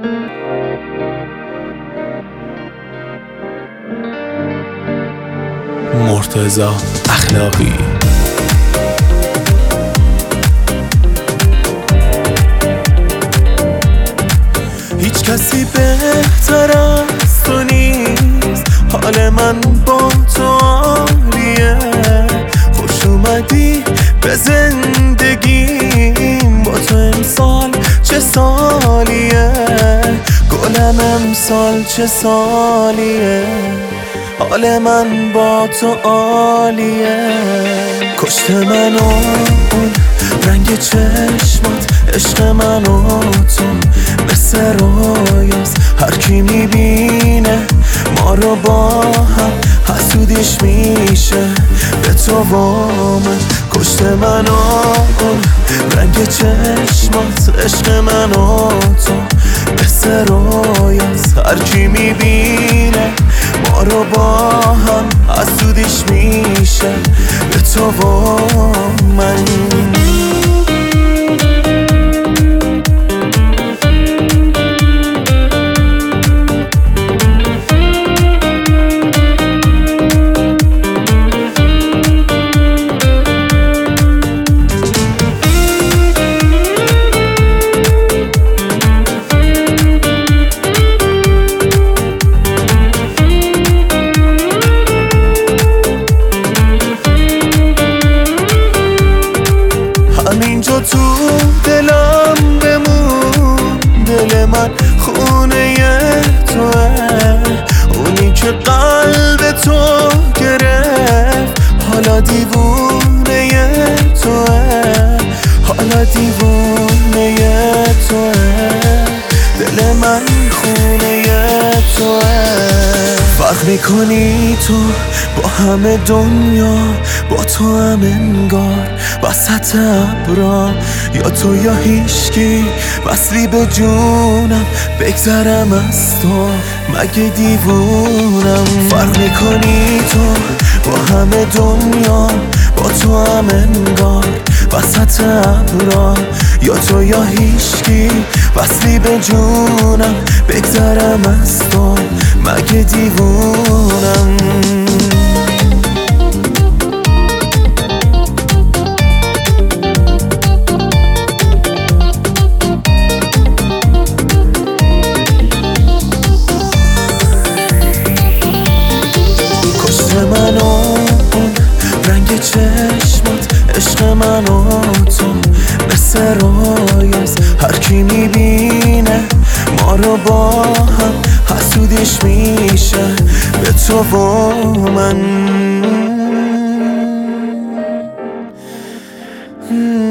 مرتضی اخلاقی. هیچ کسی بهتر از تو نیست، حال من با تو عالیه. خوش اومدی به زندگیم، با تو امسال چه سالیه، گلم امسال چه سالیه، حال من با تو عالیه. کشت منو اون رنگ چشمات، عشق منو تو مثل رویاست. هر کی میبینه ما رو با هم حسودیش میشه به تو و من. کشت منو اون رنگ چشمات، عشق منو تو مثل رویاست. هر کی میبینه ما رو با هم حسودیش میشه به تو و من. همینجا تو دلم بمون، دل من خونه توه، اونی که قلب تو گرفت حالا دیوونه توه، حالا دیوونه توه. دل من خونه توه. فرق میکنی تو با همه دنیا، با تو هم انگار وسط ابرا، یا تو یا هیشکی وصلی به جونم. بگذرم از تو مگه دیوونم. فرق میکنی تو با همه دنیا، با تو هم انگار وسط ابرا، یا تو یا هیشکی وصلی به جونم. بگذرم از تو مگه دیوونم. کشت منو اون رنگ چشمات، عشق منو تو مثل رویاست. هر کی میبینه ما رو با هم حسودیش میشه به تو و من.